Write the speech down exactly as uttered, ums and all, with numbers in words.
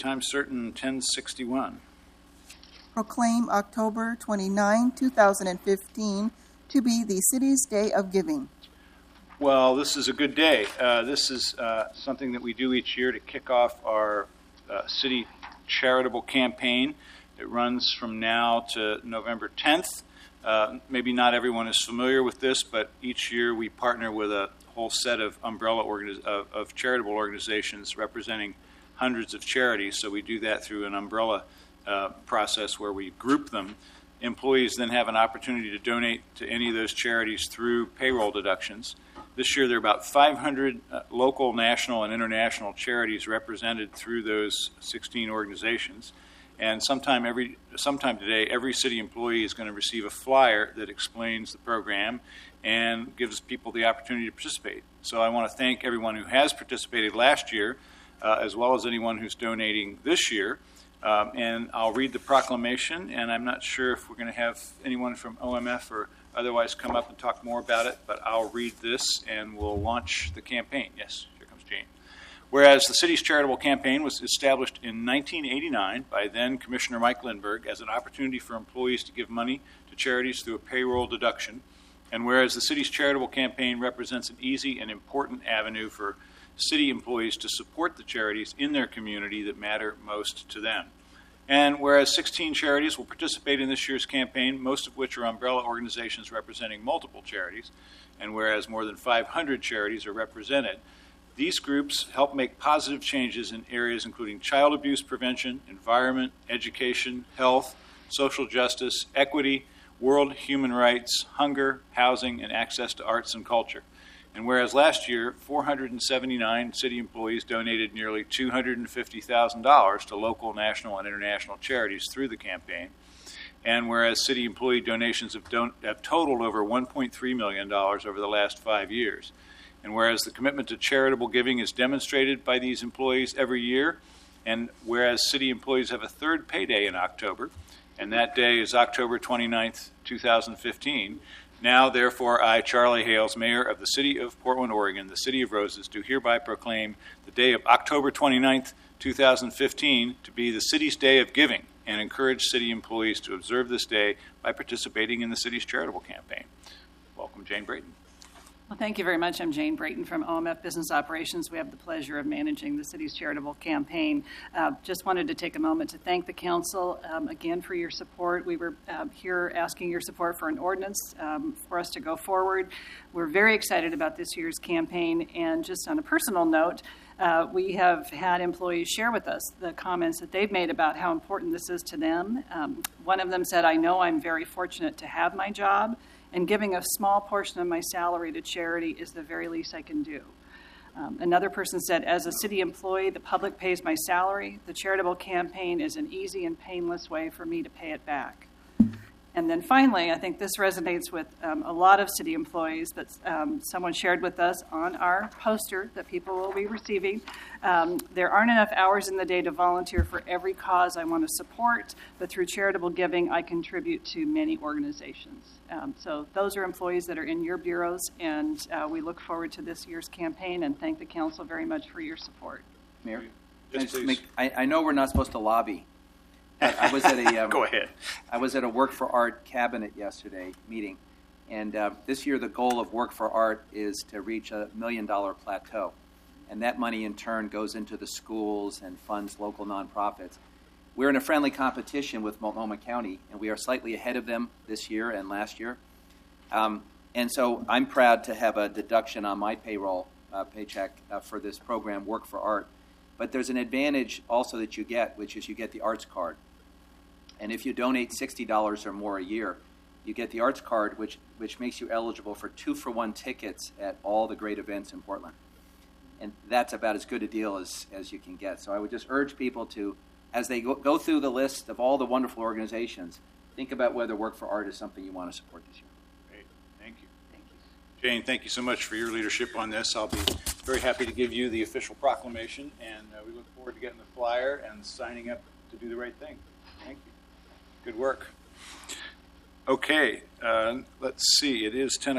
time certain ten sixty-one. Proclaim October twenty-ninth, two thousand fifteen to be the city's Day of Giving. Well, this is a good day. Uh, this is uh, something that we do each year to kick off our uh, city charitable campaign. It runs from now to November tenth. Uh, maybe not everyone is familiar with this, but each year we partner with a whole set of umbrella organiz- of, of charitable organizations representing hundreds of charities. So we do that through an umbrella uh, process where we group them. Employees then have an opportunity to donate to any of those charities through payroll deductions. This year there are about five hundred uh, local, national, and international charities represented through those sixteen organizations. And sometime every sometime today, every city employee is going to receive a flyer that explains the program and gives people the opportunity to participate. So I want to thank everyone who has participated last year, uh, as well as anyone who's donating this year. Um, and I'll read the proclamation, and I'm not sure if we're going to have anyone from O M F or otherwise come up and talk more about it, but I'll read this and we'll launch the campaign. Yes, here comes Jane. Whereas the city's charitable campaign was established in nineteen eighty-nine by then Commissioner Mike Lindberg as an opportunity for employees to give money to charities through a payroll deduction, and whereas the city's charitable campaign represents an easy and important avenue for city employees to support the charities in their community that matter most to them. And whereas sixteen charities will participate in this year's campaign, most of which are umbrella organizations representing multiple charities, and whereas more than five hundred charities are represented, these groups help make positive changes in areas including child abuse prevention, environment, education, health, social justice, equity, world human rights, hunger, housing, and access to arts and culture. And whereas last year, four hundred seventy-nine city employees donated nearly two hundred fifty thousand dollars to local, national, and international charities through the campaign, and whereas city employee donations have, don- have totaled over one point three million dollars over the last five years, and whereas the commitment to charitable giving is demonstrated by these employees every year, and whereas city employees have a third payday in October, and that day is October twenty-ninth, two thousand fifteen, now, therefore, I, Charlie Hales, Mayor of the City of Portland, Oregon, the City of Roses, do hereby proclaim the day of October twenty-ninth, two thousand fifteen to be the city's Day of Giving and encourage city employees to observe this day by participating in the city's charitable campaign. Welcome, Jane Brayton. Well, thank you very much. I'm Jane Brayton from O M F Business Operations. We have the pleasure of managing the city's charitable campaign. Uh, just wanted to take a moment to thank the council um, again for your support. We were uh, here asking your support for an ordinance um, for us to go forward. We're very excited about this year's campaign, and just on a personal note, uh, we have had employees share with us the comments that they've made about how important this is to them. Um, one of them said, "I know I'm very fortunate to have my job, and giving a small portion of my salary to charity is the very least I can do." Um, another person said, "As a city employee, the public pays my salary. The charitable campaign is an easy and painless way for me to pay it back." And then finally, I think this resonates with um, a lot of city employees, but um, someone shared with us on our poster that people will be receiving, um, there aren't enough hours in the day to volunteer for every cause I want to support, but through charitable giving, I contribute to many organizations. Um, so those are employees that are in your bureaus, and uh, we look forward to this year's campaign and thank the council very much for your support. Mayor, Yes, please. make, I, I know we're not supposed to lobby. I, I was at a um, Go ahead. I was at a Work for Art cabinet yesterday meeting, and uh, this year the goal of Work for Art is to reach a million dollar plateau, and that money in turn goes into the schools and funds local nonprofits. We're in a friendly competition with Multnomah County, and we are slightly ahead of them this year and last year. Um, and so I'm proud to have a deduction on my payroll uh, paycheck uh, for this program, Work for Art. But there's an advantage also that you get, which is you get the arts card. And if you donate sixty dollars or more a year, you get the arts card, which, which makes you eligible for two-for-one tickets at all the great events in Portland. And that's about as good a deal as, as you can get. So I would just urge people to, as they go, go through the list of all the wonderful organizations, think about whether Work for Art is something you want to support this year. Great. Thank you. Thank you. Jane, thank you so much for your leadership on this. I'll be very happy to give you the official proclamation, and uh, we look forward to getting the flyer and signing up to do the right thing. Thank you. Good work. Okay, uh, let's see. It is ten